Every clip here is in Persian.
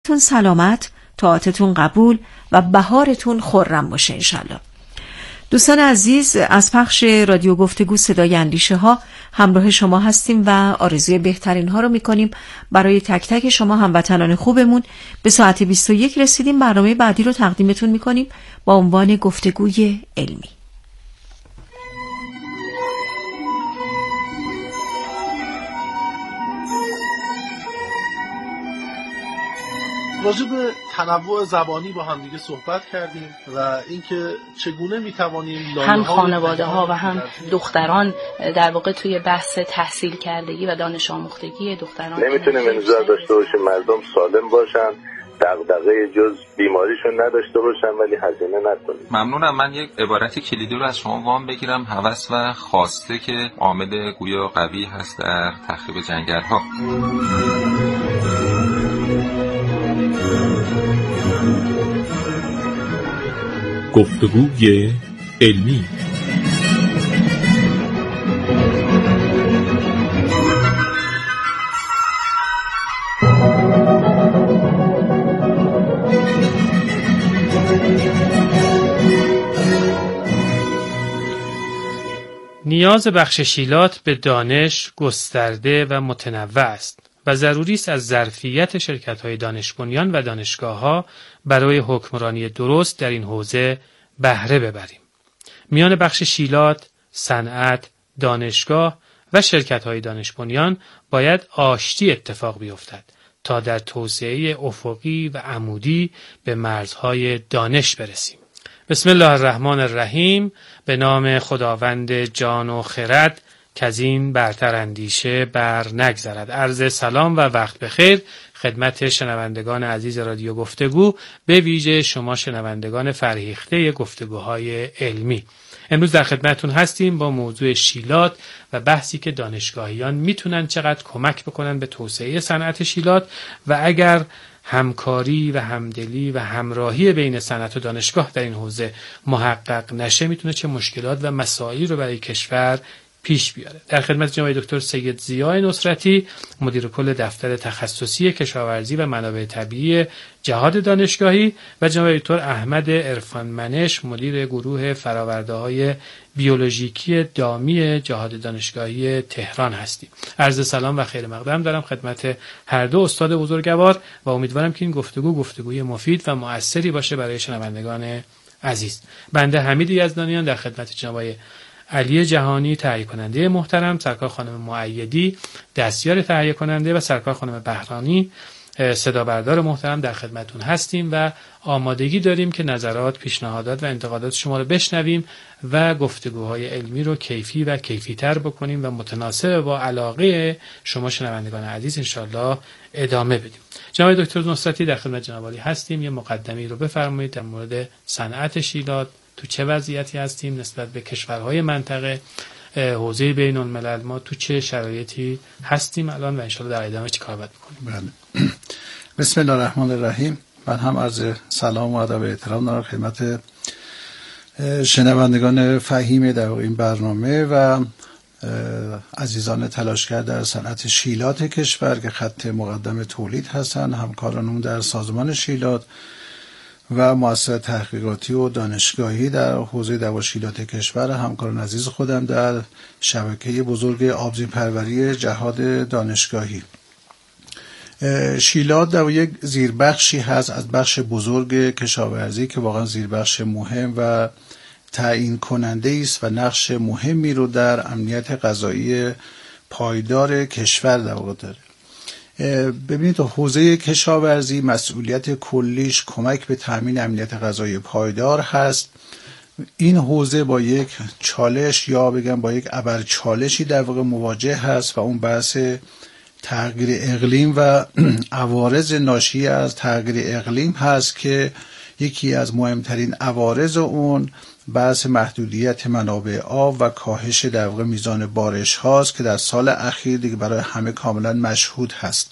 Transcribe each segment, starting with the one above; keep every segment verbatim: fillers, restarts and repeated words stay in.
روزتون سلامت، طاعتتون قبول و بهارتون خرم باشه انشالله. دوستان عزیز، از پخش رادیو گفتگو صدای اندیشه ها همراه شما هستیم و آرزوی بهترین ها رو میکنیم برای تک تک شما هموطنان خوبمون. به ساعت بیست و یک رسیدیم. برنامه بعدی رو تقدیمتون میکنیم با عنوان گفتگوی علمی. راجع به تنوع زبانی با هم دیگه صحبت کردیم و اینکه چگونه میتوانیم هم خانواده ها و هم دختران در واقع توی بحث تحصیل کردگی و دانش آموختگی دختران نمیتونیم انتظار داشته باشیم مردم سالم باشن، دغدغه جز بیماریشون نداشته باشن ولی هزینه نکنیم. ممنونم. من یک عبارت کلیدی رو از شما وام بگیرم. هوس و خواسته که عامل گویا قوی هست در تخریب جنگل‌ها. گفتگوی علمی. نیاز بخششیلات به دانش گسترده و متنوع است و ضروری است از ظرفیت شرکت‌های دانش بنیان و دانشگاه‌ها برای حکمرانی درست در این حوزه بهره ببریم. میان بخش شیلات، صنعت، دانشگاه و شرکت‌های دانش بنیان باید آشتی اتفاق بیفتد تا در توسعه افقی و عمودی به مرزهای دانش برسیم. بسم الله الرحمن الرحیم. به نام خداوند جان و خرد که از این برتر اندیشه بر نگذرد. عرض سلام و وقت بخیر خدمت شنوندگان عزیز رادیو گفتگو، به ویژه شما شنوندگان فرهیخته گفتگوهای علمی. امروز در خدمتون هستیم با موضوع شیلات و بحثی که دانشگاهیان میتونن چقدر کمک بکنن به توسعه صنعت شیلات و اگر همکاری و همدلی و همراهی بین صنعت و دانشگاه در این حوزه محقق نشه میتونه چه مشکلات و مسائلی رو برای کشور پیش بیاره. در خدمت جناب دکتر سید ضیاء نصرتی، مدیر کل دفتر تخصصی کشاورزی و منابع طبیعی جهاد دانشگاهی و جناب دکتر احمد عرفان منش، مدیر گروه فرآورده‌های بیولوژیکی دامی جهاد دانشگاهی تهران هستیم. عرض سلام و خیر مقدم دارم خدمت هر دو استاد بزرگوار و امیدوارم که این گفتگو گفتگوی مفید و مؤثری باشه برای شنوندگان عزیز. بنده حمید یزدانیان در خدمت جناب علی جهانی تهیه کننده محترم، سرکار خانم مؤیدی دستیار تهیه کننده و سرکار خانم بهرانی صدا بردار محترم در خدمتون هستیم و آمادگی داریم که نظرات، پیشنهادات و انتقادات شما رو بشنویم و گفتگوهای علمی رو کیفی و کیفی‌تر بکنیم و متناسب با علاقه شما شنوندگان عزیز انشالله ادامه بدیم. جناب دکتر نصرتی در خدمت جناب عالی هستیم. یه مقدمه‌ای رو بفرمایید در مورد صنعت شیلات، تو چه وضعیتی هستیم نسبت به کشورهای منطقه، حوزه بین الملل ما تو چه شرایطی هستیم الان و انشالله در ادامه چی کار باید بکنیم. بله. بسم الله الرحمن الرحیم. من هم از سلام و ادب و احترام دارم خدمت شنوندگان فهیم در این برنامه و عزیزان تلاشگر در صنعت شیلات کشور که خط مقدم تولید هستند، همکارانم در سازمان شیلات و مؤسسه تحقیقاتی و دانشگاهی در حوزه دواشیلات کشور، همکاران عزیز خودم در شبکه بزرگ آبزین پروری جهاد دانشگاهی. شیلات در یک زیربخشی هست از بخش بزرگ کشاورزی که واقعا زیربخش مهم و تعیین کننده است و نقش مهمی رو در امنیت غذایی پایدار کشور در واقع داره. ببینید حوزه کشاورزی مسئولیت کلیش کمک به تامین امنیت غذایی پایدار هست. این حوزه با یک چالش یا بگم با یک ابر چالشی در واقع مواجه هست و اون بحث تغییر اقلیم و عوارض ناشی از تغییر اقلیم هست که یکی از مهمترین عوارض اون بحث محدودیت منابع آب و کاهش در واقع میزان بارش هاست که در سال اخیر دیگه برای همه کاملا مشهود هست.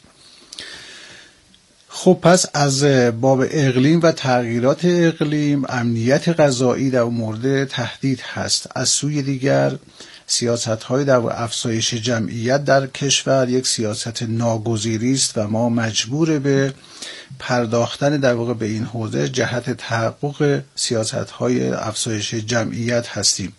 خب پس از باب اقلیم و تغییرات اقلیم امنیت غذایی در مورد تهدید هست. از سوی دیگر سیاست‌های در افزایش جمعیت در کشور یک سیاست ناگزیری است و ما مجبور به پرداختن در واقع به این حوزه جهت تحقق سیاست‌های افزایش جمعیت هستیم.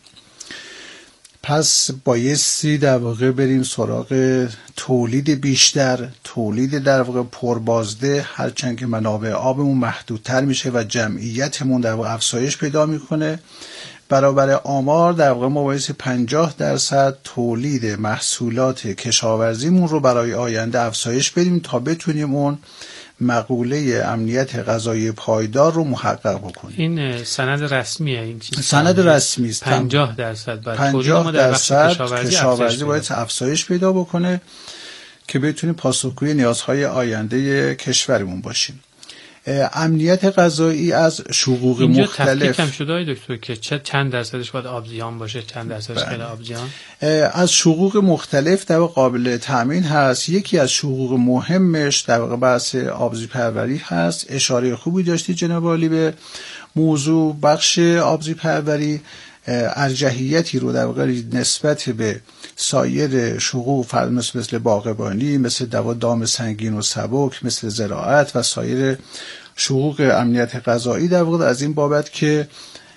پس بایستی در واقع بریم سراغ تولید بیشتر، تولید در واقع پربازده، هرچند که منابع آبمون محدودتر میشه و جمعیتمون در واقع افزایش پیدا میکنه. برابر آمار در واقع ما بایستی پنجاه درصد تولید محصولات کشاورزیمون رو برای آینده افزایش بدیم تا بتونیم اون مقوله امنیت غذایی پایدار رو محقق بکنیم. این سند رسمیه، این چیز سند رسمی است. پنجاه درصد بعد پنجاه درصد کشاورزی, کشاورزی باید افزایش پیدا بکنه که بتونیم پاسخگوی نیازهای آینده کشورمون باشیم. امنیت غذایی از شقوق اینجا مختلف اینجا تفکیک هم شده های دکتر که چه چند درصدش باید آبزیان باشه، چند درصدش غیر آبزیان؟ از شقوق مختلف در واقع قابل تامین هست. یکی از شقوق مهمش در واقع بحث آبزی پروری هست. اشاره خوبی داشتی جناب عالی به موضوع. بخش آبزی پروری ارجحیتی رو در واقع نسبت به سایر شقوق مثل مثل باغبانی، مثل دوا دام سنگین و سبک، مثل زراعت و سایر شقوق امنیت غذایی در واقع از این بابت که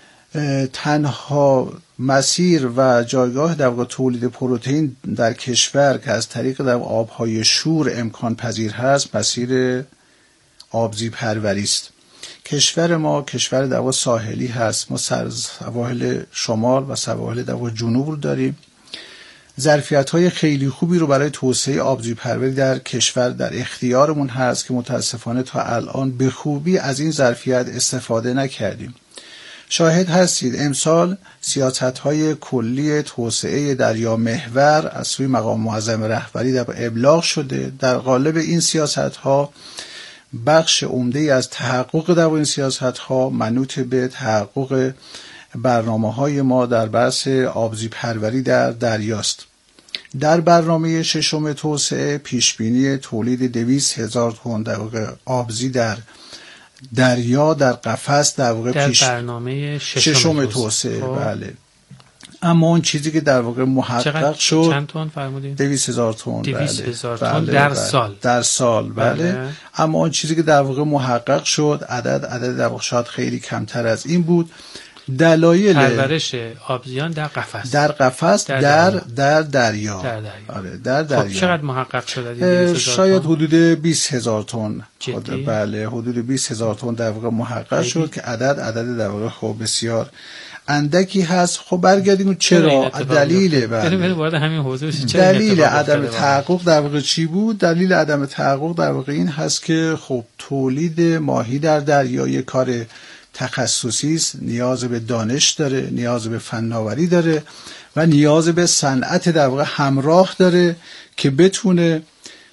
تنها مسیر و جایگاه در واقع تولید پروتئین در کشور که از طریق در آبهای شور امکان پذیر هست مسیر آبزی پروری است. کشور ما کشور در واقع ساحلی هست. ما سواحل شمال و سواحل در واقع جنوب رو داریم. ظرفیت‌های خیلی خوبی رو برای توسعه آبزی پروری در کشور در اختیارمون هست که متاسفانه تا الان به خوبی از این ظرفیت استفاده نکردیم. شاهد هستید امسال سیاست‌های کلی توسعه دریا محور از سوی مقام معظم رهبری در ابلاغ شده. در قالب این سیاست‌ها بخش عمده‌ای از تحقق در این سیاست‌ها منوط به تحقق برنامه‌های ما در بحث آبزی پروری در دریاست. در برنامه ششم توسعه پیشبینی تولید دویست هزار تن در واقع آبزی در دریا در قفس در واقع در پیش برنامه ششم, ششم توسعه. بله. اما اون چیزی که در واقع محقق شد چند تن فرمودین؟ دویست هزار تن. دویست هزار بله. تن بله. در بله. سال. در سال بله. بله. اما اون چیزی که در واقع محقق شد عدد عدد در واقع شاید خیلی کمتر از این بود. دلایل پرورش آبزیان در قفس در قفس در در, در دریا. در دریا. آره در دریا. خب چقدر محقق شد؟ شاید حدود بیست هزار تن. جدی؟ بله حدود بیست هزار تن در واقع محقق شد که عدد عدد در واقع خب بسیار اندکی هست. خب برگردیم چرا دلیل بله وارد همین حوزه دلیل عدم تحقق در واقع چی بود؟ دلیل عدم تحقق در واقع این هست که خب تولید ماهی در دریا یک کار تخصصی است، نیاز به دانش داره، نیاز به فناوری داره و نیاز به صنعت در واقع همراه داره که بتونه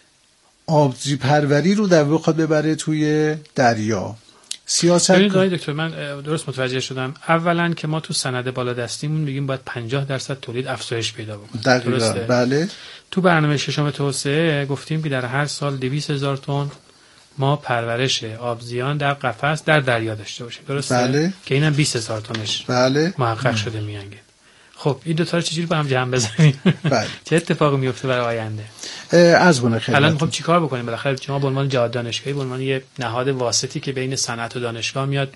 آبزی پروری رو در واقع ببره توی دریا. سیاست ببینید آقای دکتر من درست متوجه شدم. اولا که ما تو سند بالا دستیمون میگیم باید پنجاه درصد تولید افزایش پیدا بکنه. دقیقاً بله. تو برنامه ششم توسعه گفتیم که در هر سال دویست هزار تن ما پرورش آبزیان در قفس در دریا داشته باشیم. درسته؟ بله. که اینم بیست هزار تنش بله. محقق شده میانگه. خب این دو تا رو چجوری با هم جمع بزنیم؟ بله. چه اتفاقی میفته برای آینده؟ از بونه خیلی الان میخوام چیکار بکنیم؟ بالاخره شما به عنوان جهاد دانشگاهی به عنوان یه نهاد واسطی که بین صنعت و دانشگاه میاد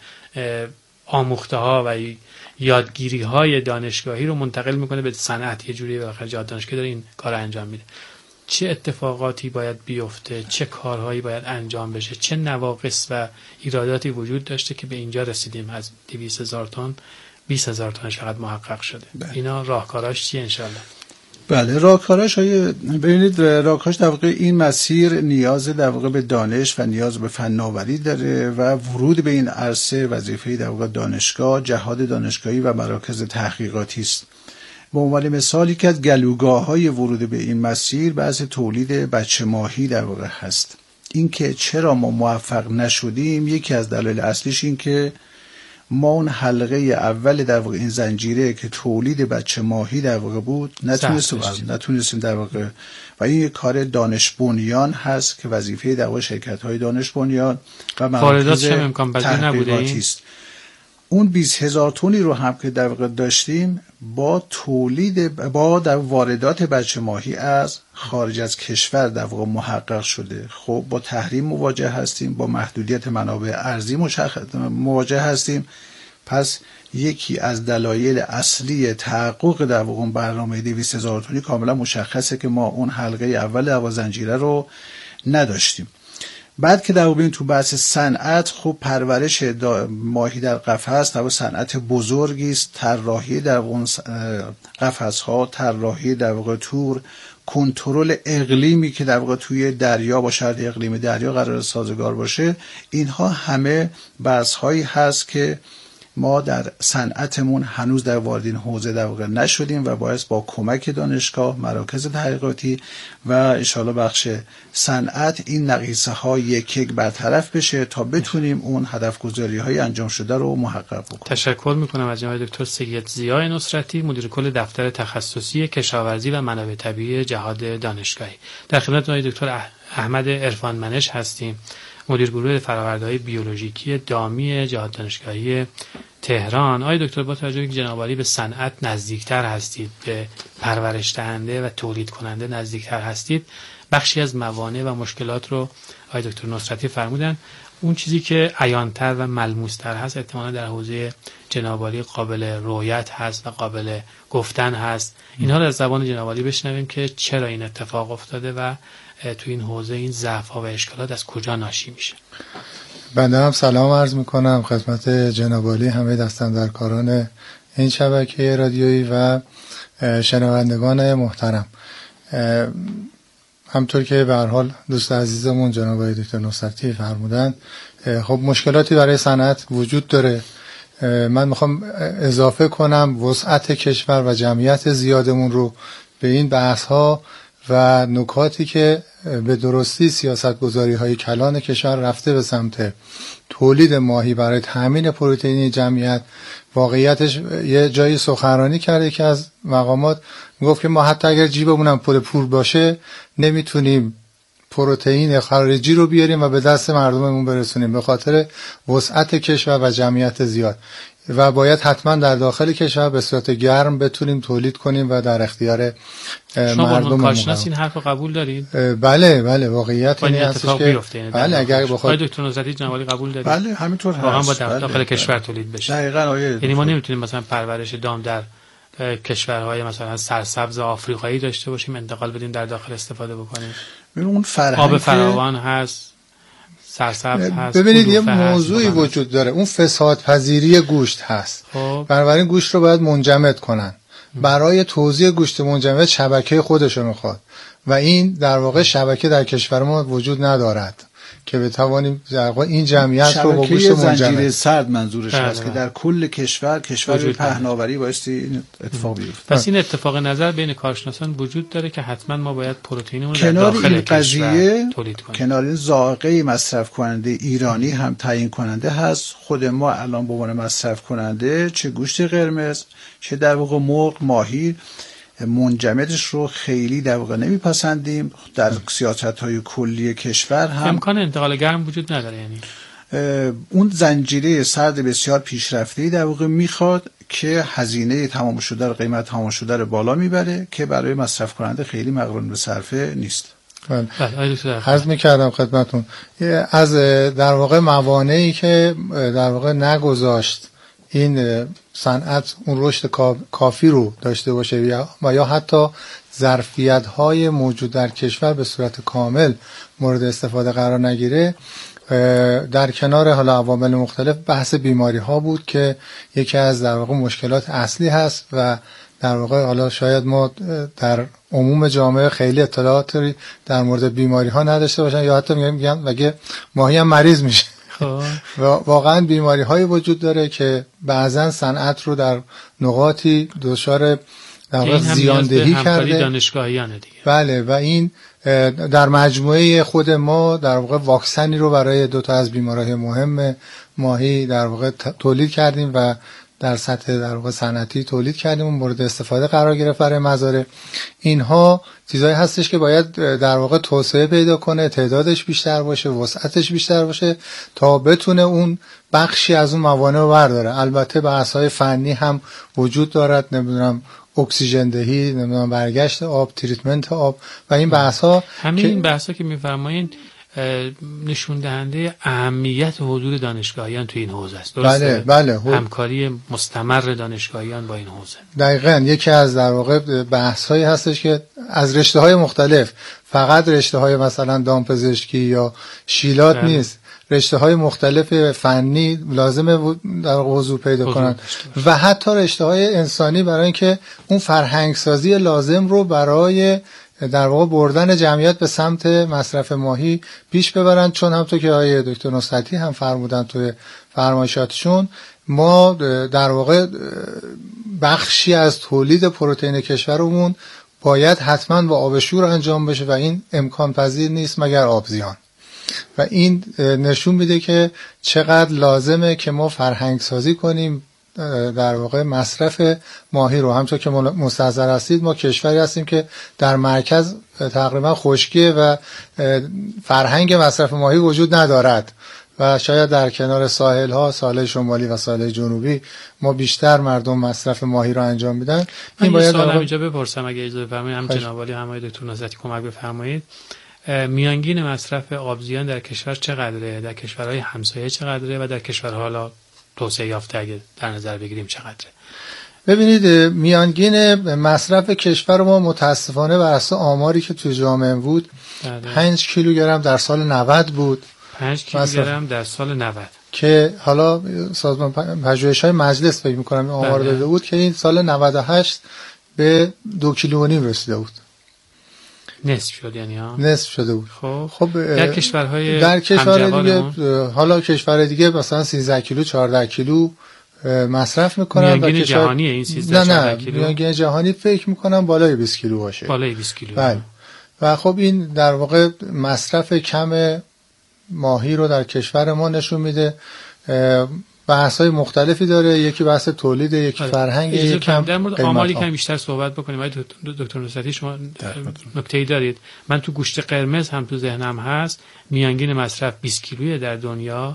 آموخته ها و یادگیری های دانشگاهی رو منتقل میکنه به صنعت، یه جوری بالاخره جهاد دانشگاهی داره این کار انجام میده. چه اتفاقاتی باید بیفته، چه کارهایی باید انجام بشه، چه نواقص و ایراداتی وجود داشته که به اینجا رسیدیم از دویست هزار تن بیست هزار تنش فقط محقق شده؟ بله. اینا راهکاراش چیه انشالله؟ بله راهکاراش های ببینید راهکاراش در واقع این مسیر نیاز در واقع به دانش و نیاز به فناوری داره و ورود به این عرصه وظیفه در واقع دانشگاه، جهاد دانشگاهی و مراکز تحقیقاتی است. به عنوان مثالی که از گلوگاه‌های ورود به این مسیر بحث تولید بچه ماهی در واقع هست. این که چرا ما موفق نشدیم یکی از دلایل اصلیش این که ما اون حلقه اول در واقع این زنجیره که تولید بچه ماهی در واقع بود نتونستیم نتونستیم در واقع و این یک کار دانش بنیان هست که وظیفه در واقع شرکت‌های دانش بنیان و مراکز تحقیقاتی است. اون بیست هزار تونی رو هم که در واقع داشتیم با تولید با در واردات بچه ماهی از خارج از کشور در واقع محقق شده. خب با تحریم مواجه هستیم، با محدودیت منابع ارزی مواجه هستیم. پس یکی از دلایل اصلی تحقق در واقع برنامه دویست هزار تونی کاملا مشخصه که ما اون حلقه اول هوا زنجیره رو نداشتیم. بعد که در واقع تو بحث صنعت، خب پرورش ماهی در قفس در واقع صنعت بزرگی است. طراحی در واقع قفس ها، طراحی در واقع تور، کنترل اقلیمی که در واقع توی دریا با شرط اقلیم دریا قرار سازگار باشه، اینها همه بحث هایی هست که ما در صنعتمون هنوز در واردین حوزه در واقع نشدیم و باعث با کمک دانشگاه، مراکز تحقیقاتی و انشاءالله بخش صنعت این نقیصه ها یک یک برطرف بشه تا بتونیم اون هدف گذاری های انجام شده رو محقق بکنیم. تشکر میکنم از جناب دکتر سید ضیاء نصرتی، مدیر کل دفتر تخصصی کشاورزی و منابع طبیعی جهاد دانشگاهی. در خدمت جناب دکتر احمد عرفانمنش هستیم، مدیر گروه فرآورده‌های بیولوژیکی دامی جهاد دانشگاهی تهران. آقای دکتر، با توجه به اینکه جناب عالی به صنعت نزدیکتر هستید، به پرورش دهنده و تولید کننده نزدیکتر هستید، بخشی از موانع و مشکلات رو آقای دکتر نصرتی فرمودن. اون چیزی که عیان‌تر و ملموس‌تر هست احتمالاً در حوزه جناب عالی قابل رؤیت هست و قابل گفتن هست. اینها رو از زبان جناب عالی بشنویم که چرا این اتفاق افتاده و تو این حوزه این ضعف‌ها و اشکالات از کجا ناشی میشه. بنده هم سلام عرض میکنم خدمت جناب عالی، همه دستاندرکاران این شبکه رادیویی و شنوندگان محترم. همطور که به هر حال دوست عزیزمون جناب آقای دکتر نصرتی فرمودن، خب مشکلاتی برای صنعت وجود داره. من میخوام اضافه کنم وسعت کشور و جمعیت زیادمون رو به این بحث ها و نکاتی که به درستی سیاستگذاری های کلان کشور رفته به سمت تولید ماهی برای تامین پروتئین جمعیت. واقعیتش یه جایی سخنرانی کرده که از مقامات میگفت که ما حتی اگر جیبمون هم پر پول باشه نمیتونیم پروتئین خارجی رو بیاریم و به دست مردممون برسونیم به خاطر وسعت کشور و جمعیت زیاد و باید حتما در داخل کشور به صورت گرم بتونیم تولید کنیم و در اختیار مردم کارشناس این حرف قبول دارید؟ بله بله واقعیت این هستش که بله اگر بخواد دکتر نصرتی جناب عالی قبول دارید؟ بله همینطور هست. واقعا با داخل بله. کشور تولید بشه. دقیقاً. یعنی ما نمیتونیم مثلا پرورش دام در کشورهای مثلا سرسبز آفریقایی داشته باشیم انتقال بدیم در داخل استفاده بکنیم. اون فرهنگ آب فراوان هست، سرسبز هست. ببینید یه موضوعی وجود داره، اون فساد پذیری گوشت هست. خب. بنابراین گوشت رو باید منجمد کنن. برای توزیع گوشت منجمد شبکه خودش رو میخواد و این در واقع شبکه در کشور ما وجود ندارد که بتوانیم در واقع این جمعیت رو با گوشت منجمد. زنجیره سرد منظورش هست که در کل کشور کشور پهناوری بایستی این اتفاق بیفته. پس این اتفاق نظر بین کارشناسان وجود داره که حتما ما باید پروتئینمون رو در داخل کشور تولید کنیم. کنار این ذائقه مصرف کننده ایرانی هم تعیین کننده هست. خود ما الان به عنوان مصرف کننده چه گوشت قرمز چه در واقع مرغ، ماهی منجمدش رو خیلی در واقع نمیپسندیم. در سیاست‌های کلی کشور هم امکان انتقال گرم وجود نداره. یعنی اون زنجیره سرد بسیار پیشرفته‌ای در واقع میخواد که هزینه تمام شده رو، قیمت تمام شده رو بالا میبره که برای مصرف کننده خیلی مقرون به صرفه نیست. عرض میکردم خدمتون از در واقع موانعی که در واقع نگذاشت این صنعت اون رشد کافی رو داشته باشه و یا حتی ظرفیت‌های موجود در کشور به صورت کامل مورد استفاده قرار نگیره، در کنار حالا عوامل مختلف بحث بیماری ها بود که یکی از در واقع مشکلات اصلی هست و در واقع حالا شاید ما در عموم جامعه خیلی اطلاعاتی در مورد بیماری ها نداشته باشن یا حتی میگن مگه ماهی هم مریض میشه. و واقعا بیماری های وجود داره که بعضا صنعت رو در نقاطی دچار در واقع زیاندهی کرده. دانشگاهیانه دیگه. بله و این در مجموعه خود ما در واقع واکسنی رو برای دو تا از بیماری‌های مهم ماهی در واقع تولید کردیم و در سطح در واقع صنعتی تولید کردیم و مورد استفاده قرار گرفت برای مزارع. اینها چیزایی هستش که باید در واقع توسعه پیدا کنه، تعدادش بیشتر باشه، وسعتش بیشتر باشه تا بتونه اون بخشی از اون موانع رو برداره. البته بحث‌های فنی هم وجود دارد، نمیدونم اکسیژن دهی، نمیدونم برگشت آب، تریتمنت آب و این بحث‌ها. همین این بحث‌ها که می‌فرمایین نشون دهنده اهمیت حضور دانشگاهیان تو این حوزه است. بله بله. همکاری مستمر دانشگاهیان با این حوزه. دقیقاً یکی از در واقع بحث‌هایی هستش که از رشته‌های مختلف، فقط رشته‌های مثلا دامپزشکی یا شیلات بله. نیست، رشته‌های مختلف فنی لازمه در حضور پیدا کنن و حتی رشته‌های انسانی برای اینکه اون فرهنگ سازی لازم رو برای در واقع بردن جمعیت به سمت مصرف ماهی پیش ببرن. چون همونطور که آقای دکتر نصرتی هم فرمودن توی فرمایشاتشون، ما در واقع بخشی از تولید پروتئین کشورمون باید حتما با آب شور انجام بشه و این امکان پذیر نیست مگر آبزیان. و این نشون میده که چقدر لازمه که ما فرهنگ سازی کنیم در واقع مصرف ماهی رو. همونطور که مستحضر هستید ما کشوری هستیم که در مرکز تقریبا خشکیه و فرهنگ مصرف ماهی وجود ندارد و شاید در کنار ساحل ها، ساحل شمالی و ساحل جنوبی ما بیشتر مردم مصرف ماهی رو انجام میدن. این باید سوال اینجا بپرسم اگه اجازه بفرمایید، هم جناب عالی هم آقای دکتر نصرتی کمک بفرمایید. میانگین مصرف آبزیان در کشور چقدره؟ در کشورهای همسایه چقدره و در کشورها حالا توسعه یافته اگه در نظر بگیریم چقدره؟ ببینید میانگین مصرف کشور ما متاسفانه بر اساس آماری که تو جامعه بود پنج کیلوگرم در سال نود بود. پنج کیلوگرم در سال نود که حالا سازمان پژوهش‌های مجلس فکر می‌کنم این آمار داده بود که این سال نود و هشت به دو کیلو و نیم رسیده بود. نصف شد یعنی ها؟ نصف شده بود. خب, خب در کشورهای در کشور دیگه حالا کشور دیگه مثلا سیزده کیلو چهارده کیلو مصرف میکنن. میانگین جهانیه این سیزده چهارده کیلو؟ میانگین جهانی فکر میکنم بالای بیست کیلو باشه. بالای بیست کیلو. بله. و خب این در واقع مصرف کم ماهی رو در کشور ما نشون میده. بحث‌های مختلفی داره، یکی بحث تولید، یکی فرهنگ، یکی کم در مورد آماری کم بیشتر صحبت بکنیم. آقای دکتر نصرتی شما نکته‌ای دارید؟ من تو گوشت قرمز هم تو ذهنم هست میانگین مصرف بیست کیلویه در دنیا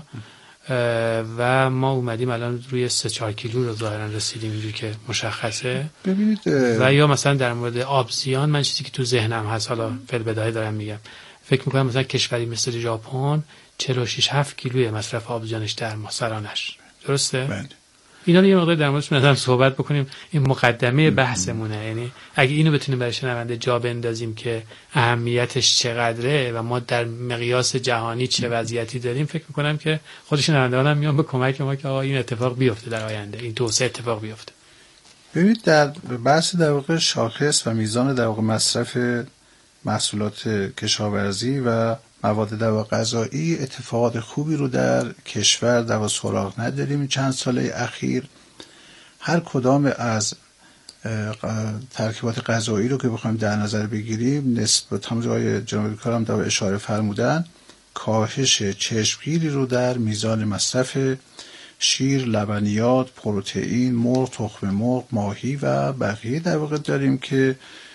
و ما اومدیم الان روی سه چهار کیلو رو ظاهرا رسیدیم اینجوری که مشخصه. ببینید و یا مثلا در مورد آبزیان من چیزی که تو ذهنم هست، حالا فعل بداهه دارم میگم، فکر می‌کنم مثلا کشوری مثل ژاپن چهل و شش هفت کیلوی مصرف آبزیانش در ماه سرانش. درسته؟ بله. اینا رو یه مقدار در موردش مثلا صحبت بکنیم. این مقدمه بحثمونه. یعنی اگه اینو بتونیم برای شنونده جا بندازیم که اهمیتش چقدره و ما در مقیاس جهانی چه وضعیتی داریم، فکر می‌کنم که خود شنونده‌ها هم میان به کمک ما که آقا این اتفاق بیفته در آینده، این توسعه اتفاق بیفته. ببینید در بحث در واقع شاخص و میزان در واقع مصرف محصولات کشاورزی و مواد در واقع غذایی اتفاقات خوبی رو در کشور در واقع سراغ نداریم. چند ساله اخیر هر کدام از ترکیبات غذایی رو که بخوایم در نظر بگیریم نسبت هم جای جناب دکتر هم در اشاره فرمودن کاهش چشمگیری رو در میزان مصرف شیر، لبنیات، پروتئین، مرغ، تخم مرغ، ماهی و بقیه در واقع داریم که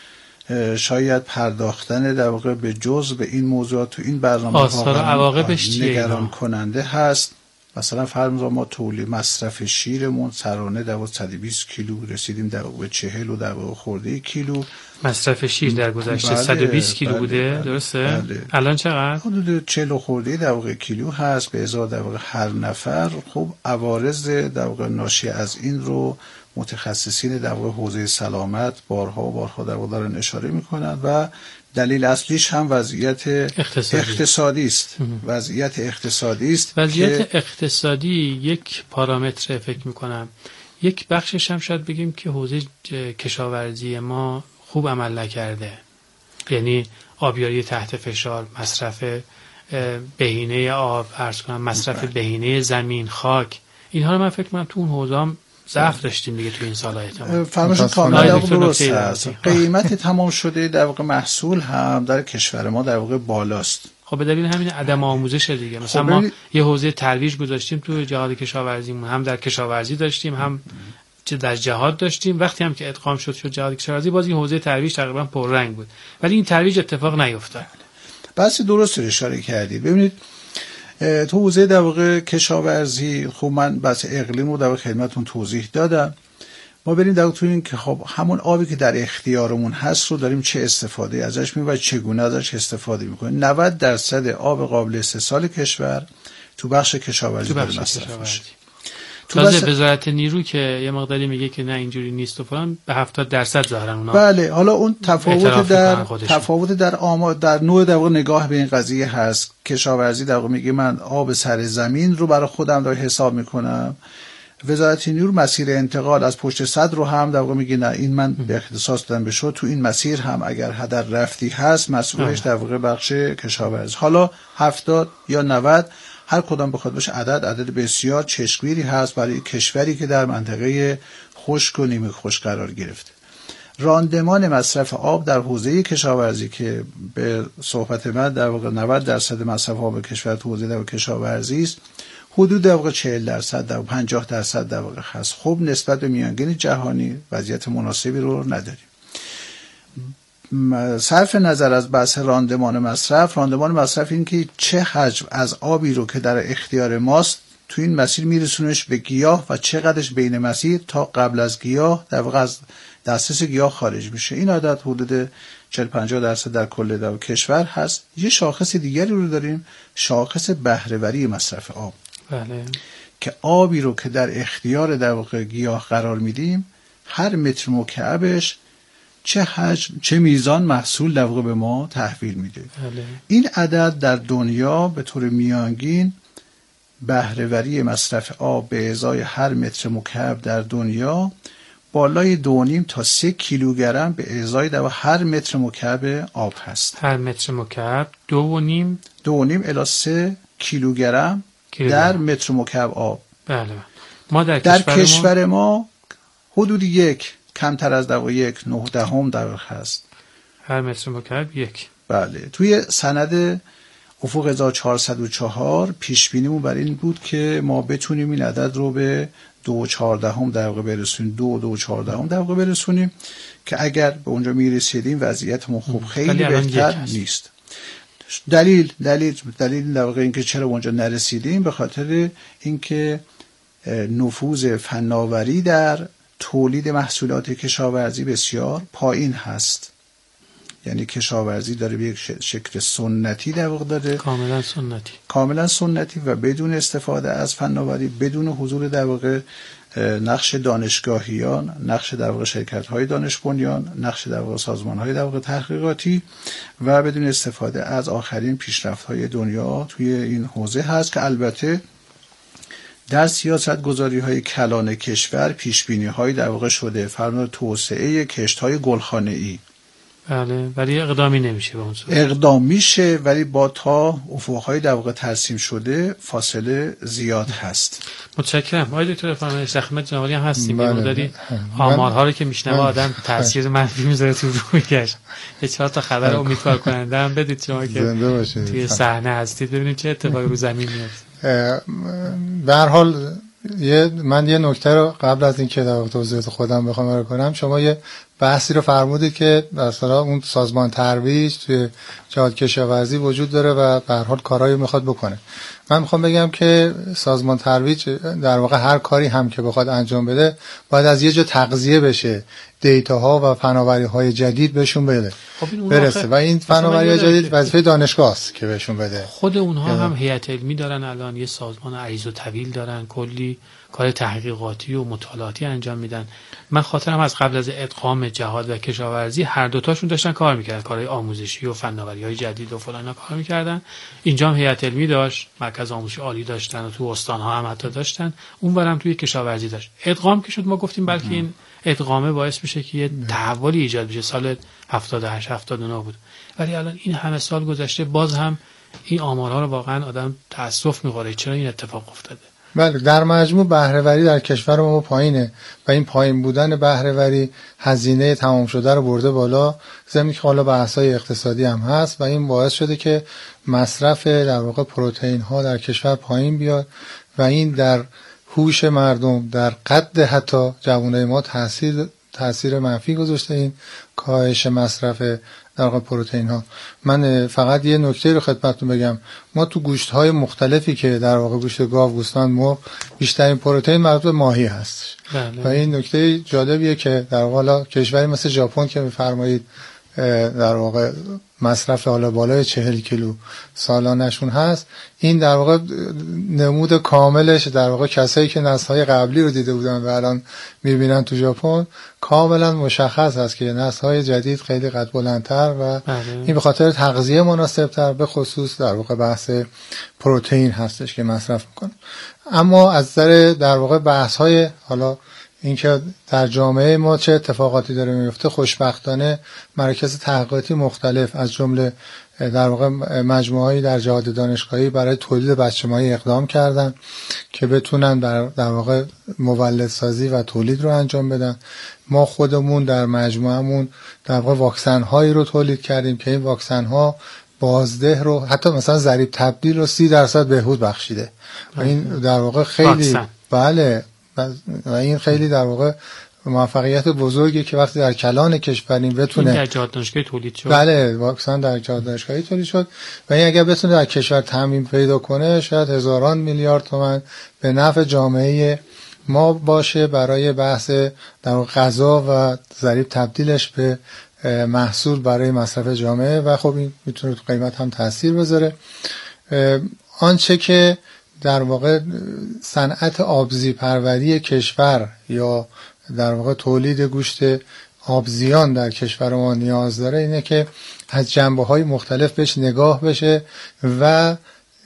شاید پرداختن در واقع به جزء به این موضوعات تو این برنامه آثار عواقبش چیه نگران کننده هست. مثلا فرض ما تولید مصرف شیرمون سرانه در واقع صد و بیست کیلو رسیدیم در واقع چهل و در واقع خورده کیلو مصرف شیر در گذشته. بله، صد و بیست کیلو بله، بوده بله، درسته؟ بله. الان چقدر؟ حدود چهل و خورده در واقع کیلو هست به ازای در واقع هر نفر. خب عوارض در واقع ناشی از این رو متخصصین در واقع حوزه سلامت بارها و بارها در واقع دارن اشاره میکنن و دلیل اصلیش هم وضعیت اقتصادی, اقتصادی است. وضعیت اقتصادی است. وضعیت اقتصادی یک پارامتر فکر میکنم. یک بخشش هم شاید بگیم که حوزه کشاورزی ما خوب عمل نکرده. یعنی آبیاری تحت فشار، مصرف بهینه آب، عرض کنم مصرف بهینه زمین، خاک، اینها رو من فکر میکنم تو اون حوزه هم ضعف داشتیم دیگه تو این سال‌های تمام. فرمایشتون کاملا درست است. قیمت تمام شده در واقع محصول هم در کشور ما در واقع بالاست. خب به دلیل همین عدم آموزش دیگه. مثلا خب ما یه حوزه ترویج گذاشتیم تو جهاد کشاورزیمون، هم در کشاورزی داشتیم هم چه در جهاد داشتیم. وقتی هم که ادغام شد شد جهاد کشاورزی، باز این حوزه ترویج تقریبا پررنگ بود، ولی این ترویج اتفاق نیفتاد. بس درست اشاره کردید. ببینید تو حوزه در واقع کشاورزی، خب من بس اقلیم رو در واقع خدمتتون توضیح دادم. ما بریم در تو این که خب همون آبی که در اختیارمون هست رو داریم چه استفاده ازش می‌کنیم و چگونه ازش استفاده می‌کنیم. نود درصد آب قابل استحصال کشور تو بخش کشاورزی داره مصرف میشه. تازه بس... وزارت نیرو که یه مقداری میگه که نه اینجوری نیست و فلان، به هفتاد درصد ظاهرا اونا. بله، حالا اون تفاوت در تفاوت در آمار در نوع در واقع نگاه به این قضیه هست. کشاورزی در واقع میگه من آب سر زمین رو برای خودم دارم حساب میکنم. وزارت نیرو مسیر انتقال از پشت صد رو هم در واقع میگه نه این من به اختصاص دادم بشه، تو این مسیر هم اگر هدر رفتی هست مسئولش در واقع بخش کشاورزی. حالا هفتاد یا نود هر کدام بخواد باشه، عدد عدد بسیار چشمگیری هست برای کشوری که در منطقه خشک و نیمه خشک قرار گرفته. راندمان مصرف آب در حوزه کشاورزی که به صحبت من در واقع نود درصد مصرف آب کشور تو حوزه در کشاورزی است، حدود در واقع چهل درصد در پنجاه درصد در واقع هست. خب نسبت به میانگین جهانی وضعیت مناسبی رو نداریم. صرف نظر از بحث راندمان مصرف، راندمان مصرف این که چه حجم از آبی رو که در اختیار ماست تو این مسیر میرسونش به گیاه و چقدرش بین مسیر تا قبل از گیاه در واقع از دسترس گیاه خارج میشه. این عدد حدود چهل پنجاه درصد در کل در کشور هست. یه شاخص دیگری رو داریم، شاخص بهره‌وری مصرف آب. بله. که آبی رو که در اختیار در واقع گیاه قرار میدیم، هر متر مکعبش چه حجم چه میزان محصول در واقع به ما تحویل میده. بله. این عدد در دنیا به طور میانگین بهره‌وری مصرف آب به ازای هر متر مکعب در دنیا بالای دو نیم تا سه کیلوگرم به ازای در هر متر مکعب آب هست. هر متر مکعب دو و نیم دو و نیم الی سه کیلوگرم در متر مکعب آب. بله. ما در, در کشور, کشور ما... ما حدود یک، کمتر از در یک نه دهم در هست. هر متر مکعب یک. بله. توی سند افق هزار و چهارصد و چهار پیش بینیمون برای این بود که ما بتونیم این عدد رو به دو و چهاردهم در واقع برسونیم، دو دو و چهاردهم در واقع برسونیم که اگر به اونجا میرسیدیم وضعیتمون خوب خیلی بهتر نیست. دلیل دلیل دلیل در واقع اینکه چرا اونجا نرسیدیم به خاطر اینکه نفوذ فناوری در تولید محصولات کشاورزی بسیار پایین هست. یعنی کشاورزی داره به یک شکل سنتی در واقع داره، کاملا سنتی کاملا سنتی و بدون استفاده از فناوری، بدون حضور در واقع نقش دانشگاهیان، نقش در واقع شرکت‌های دانش بنیان، نقش در واقع سازمان‌های در واقع تحقیقاتی و بدون استفاده از آخرین پیشرفت‌های دنیا توی این حوزه هست که البته در سیاست‌گذاری‌های کلان کشور پیش‌بینی‌های در واقع شده، فرمان توسعه کشت‌های گلخانه‌ای. بله، ولی اقدامی نمیشه به اون صورت. اقدام میشه ولی با تا افق‌های در واقع ترسیم شده فاصله زیاد هست. متشکرم. آقای دکتر فرمایش زخمت جنابالی هم هستیم. یه مقداری آمارها رو که میشنوه آدم تاثیر منفی میذاره تو روحیش. یه چهار تا خبر امیدوار کننده هم بدید شما که توی صحنه هستید ببینیم چه اتفاقی رو زمین میفته. به هر حال یه من یه نکته رو قبل از اینکه در توضیحات خودم بخوام ارائه کنم، شما یه بحثی رو فرمودید که مثلا اون سازمان ترویج توی جهاد کشاورزی وجود داره و به هر حال کارایی میخواد بکنه. من میخوام بگم که سازمان ترویج در واقع هر کاری هم که بخواد انجام بده باید از یه جا تغذیه بشه، دیتاها و فناوری‌های جدید بهشون بده خب برسه و این فناوری‌های جدید وظیفه دانشگاه است که بهشون بده. خود اونها هم هیئت علمی دارن، الان یه سازمان عریض و طویل دارن، کلی کار تحقیقاتی و مطالعاتی انجام میدن. من خاطرم از قبل از ادغام جهاد و کشاورزی هر دوتاشون داشتن کار میکردن، کارهای آموزشی و فناوری‌های جدید و فلان کار میکردن. اینجا هم هیئت علمی داشت، مرکز آموزش عالی داشتن و تو استان‌ها هم حتی داشتن، اونورم توی کشاورزی داشت. ادغام که شد ما گفتیم بلکه این ادغامه باعث میشه که یه تحولی ایجاد بشه. سال هفتاد و هشت هفتاد و نه بود، ولی الان این همه سال گذشته باز هم این آمارها رو واقعا آدم تأسف می‌خوره چرا این اتفاق افتاده. بله، در مجموع بهره‌وری در کشور ما پایینه و این پایین بودن بهره‌وری هزینه تمام شده رو برده بالا، ضمن که حالا بحث‌های اقتصادی هم هست و این باعث شده که مصرف در واقع پروتئین ها در کشور پایین بیاد و این در هوش مردم، در قد حتی جوانای ما تاثیر تاثیر منفی گذاشته، این کاهش مصرف در واقع پروتئین ها. من فقط یه نکته رو خدمتتون بگم، ما تو گوشت های مختلفی که در واقع گوشت گاو، گوسفند، مرغ، بیشترین پروتئین مربوط به ماهی هست. بله. و این نکته جالبیه که در واقع کشوری مثل ژاپن که می‌فرمایید در واقع مصرف حالا بالای چهل کیلو سالانشون هست، این در واقع نمود کاملش در واقع کسایی که نسل‌های قبلی رو دیده بودن و الان می‌بینن تو ژاپن کاملا مشخص است که نسل‌های جدید خیلی قد بلندتر و بله. این به خاطر تغذیه مناسبتر به خصوص در واقع بحث پروتئین هستش که مصرف می‌کنن. اما از نظر در واقع بحث‌های حالا اینکه در جامعه ما چه اتفاقاتی داره میفته، خوشبختانه مراکز تحقیقاتی مختلف از جمله در واقع مجموعه‌ای در جهاد دانشگاهی برای تولید بچه‌مایی اقدام کردن که بتونن در در واقع مولدسازی و تولید رو انجام بدن. ما خودمون در مجموعه‌مون در واقع واکسن‌هایی رو تولید کردیم که این واکسن‌ها بازده رو حتی مثلا ضریب تبدیل رو سی درصد بهبود بخشیده و این در واقع خیلی واکسن. بله و این خیلی در واقع موفقیت بزرگی که وقتی در کلان کشوریم بتونه این در جهاد دانشگاهی تولید شد. بله، واکسن در جهاد دانشگاهی تولید شد و این اگر بتونه در کشور تامین پیدا کنه شاید هزاران میلیارد تومان به نفع جامعه ما باشه برای بحث در غذا و ضریب تبدیلش به محصول برای مصرف جامعه و خب این میتونه تو قیمت هم تاثیر بذاره. آنچه که در واقع صنعت آبزی پروری کشور یا در واقع تولید گوشت آبزیان در کشور ما نیاز داره اینه که از جنبه‌های مختلف بهش نگاه بشه و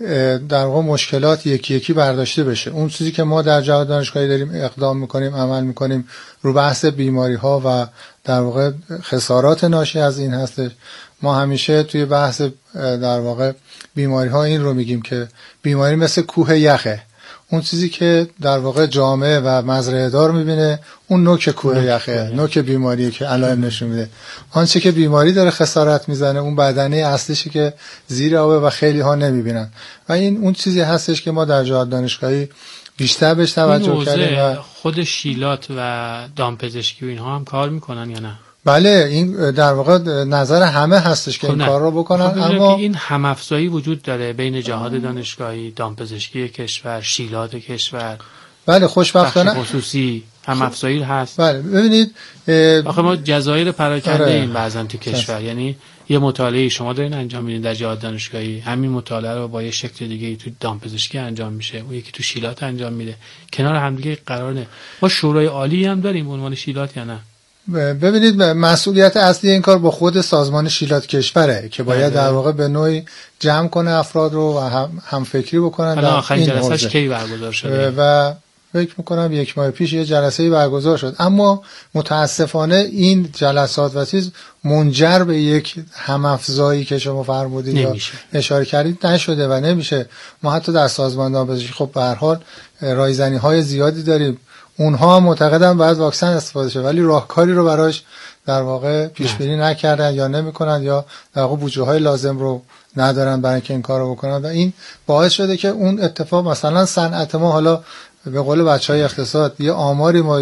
در واقع مشکلات یکی یکی برداشته بشه. اون چیزی که ما در جهاد دانشگاهی داریم اقدام میکنیم، عمل میکنیم رو بحث بیماری ها و در واقع خسارات ناشی از این هستش. ما همیشه توی بحث در واقع بیماری ها این رو میگیم که بیماری مثل کوه یخه، اون چیزی که در واقع جامعه و مزرعه دار میبینه اون نوک کوه یخه، نوک بیماریه که علائم نشون میده. آنچه که بیماری داره خسارت میزنه اون بدنه اصلیشه که زیر آبه و خیلی ها نمیبینن و این اون چیزی هستش که ما در جهاد دانشگاهی بیشتر بهش توجه کردیم. و خود شیلات و دامپزشکی و اینها هم کار میکنن یا نه؟ بله، این در واقع نظر همه هستش که خب این کار رو بکنن. خب اما این هم‌افزایی وجود داره بین جهاد دانشگاهی، دامپزشکی کشور، شیلات کشور. بله، خوشبختانه خصوصی هم‌افزایی هست. بله، ببینید آخه ما جزایر پراکنده این بعضن تو کشور، یعنی یه مطالعه شما دارین انجام میدین در جهاد دانشگاهی، همین مطالعه رو با یه شکل دیگه تو دامپزشکی انجام میشه، اون یکی تو شیلات انجام میده، کنار همدیگه قرار نه. ما شورای عالی هم داریم به عنوان شیلات یا نه؟ ببینید مسئولیت اصلی این کار با خود سازمان شیلات کشوره که باید در واقع به نوعی جمع کنه افراد رو و هم, هم فکری بکنن. در آخرین جلسه‌اش کی برگزار شده؟ و فکر میکنم یک ماه پیش یه جلسه‌ای برگزار شد، اما متاسفانه این جلسات و چیز منجر به یک هم‌افزایی که شما فرمودید یا اشاره کردید نشده و نمیشه. ما حتی در سازمان دامپزشکی خب به هر حال رایزنی‌های زیادی داریم، اونها هم معتقدن باید واکسن استفاده شه ولی راهکاری رو براش در واقع پیش بینی نکردن یا نمیکنن یا در واقع بودجه‌های لازم رو ندارن برای اینکه این کارو بکنن و این باعث شده که اون اتفاق مثلا صنعت ما، حالا به قول بچهای اقتصاد یه آماری ما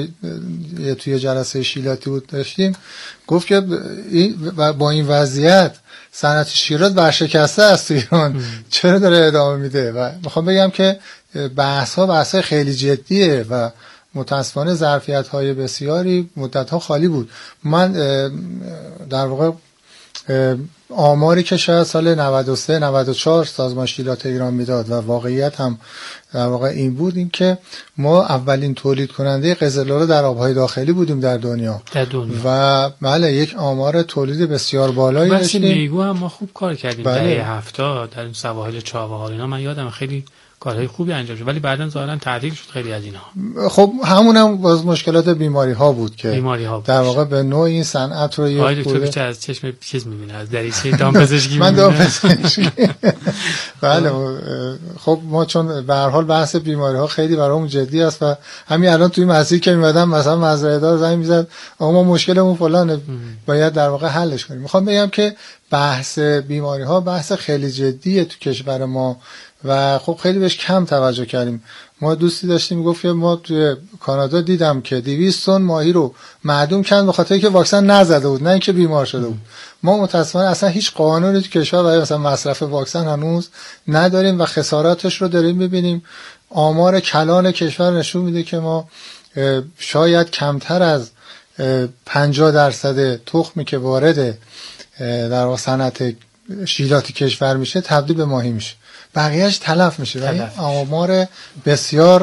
توی جلسه شیلاتی بود داشتیم، گفت که با این وضعیت صنعت شیلات ورشکسته است تو ایران، چرا داره ادامه میده؟ و میخوام بگم که بحث ها بحث خیلی جدیه و متاسفانه ظرفیت‌های بسیاری مدت‌ها خالی بود. من در واقع آماری که شاید سال نود و سه نود و چهار سازمان شیلات ایران میداد و واقعیت هم در واقع این بود، این که ما اولین تولید کننده قزل‌آلا در آب‌های داخلی بودیم در دنیا, در دنیا. و بله یک آمار تولید بسیار بالایی داشتیم. میگو هم ما خوب کار کردیم. بله. دهه هفتاد در این سواحل چابهار اینا من یادم خیلی کارهای خوبی انجام شد، ولی بعداً ظاهراً تعطیل شد خیلی از اینها. خب همونم باز مشکلات بیماری ها بود که بیماری ها بود. در واقع به نوع این صنعت رو آقای دکتر بیشتر از چشم چیز می‌بینه، از دریچه دامپزشکی من دامپزشکی بله. خب ما چون به هر حال بحث بیماری ها خیلی برامون جدی است و همین الان توی مسیر که میادم مثلا مزرعه دار زنگ میزد آقا ما مشکلمون فلانه، باید در واقع حلش کنیم. میخوام بگم که بحث بیماری ها بحث خیلی جدیه تو کشور ما و خب خیلی بهش کم توجه کردیم. ما دوستی داشتیم میگفت که ما توی کانادا دیدم که دویست تن ماهی رو معدوم کردن به خاطر اینکه واکسن نزده بود، نه اینکه بیمار شده بود. ما متأسفانه اصلا هیچ قانونی تو کشور برای مثلا مصرف واکسن هنوز نداریم و خساراتش رو داریم میبینیم. آمار کلان کشور نشون میده که ما شاید کمتر از پنجاه درصد تخمی که وارد در واقع صنعت شیلاتی کشور میشه تبدیل به ماهی میشه، بقیهش تلف میشه و این آمار بسیار